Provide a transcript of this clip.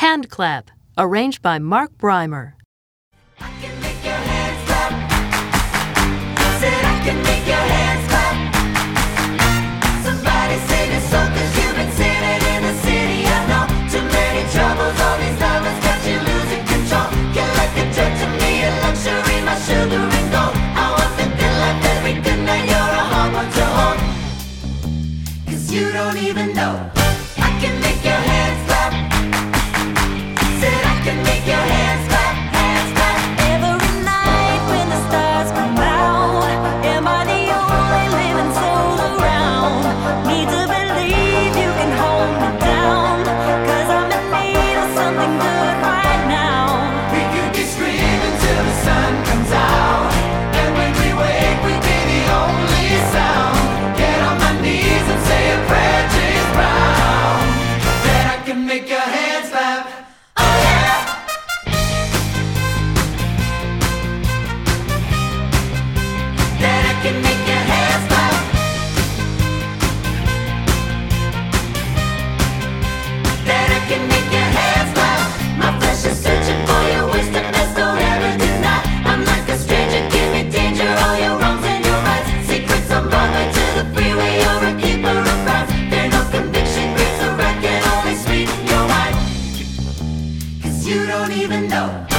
Hand Clap, arranged by Mark Breimer. I can make your hands clap. Said I can make your hands clap. Somebody save your soul, 'cause you've been sailing in the city. I know too many troubles, all these diamonds got you losing control. You're like a drug to me, a luxury, my sugar and gold. I want the good life every good night, you're a hard one to hold. 'Cause you don't even know. I can make your hands clap. Said I can make your hands clap, hands clap. Every night when the stars come out, am I the only living soul around? Need to believe you can hold me down, 'cause I'm in need of something good right now. We could be screaming till the sun comes out, and when we wake we be the only sound. Get on my knees and say a prayer, James Brown. Then I can make your hands clap. Oh yeah. Then I can make your hands clap. Then I can make your hands clap. My flesh is searching for your wisdom, there's no ever deny. I'm like a stranger, give me danger, all your wrongs and your rights. Secrets on Broadway to the freeway, you're a keeper of rights. There's no conviction, grace or right can only sweeten your mind. 'Cause you don't even know.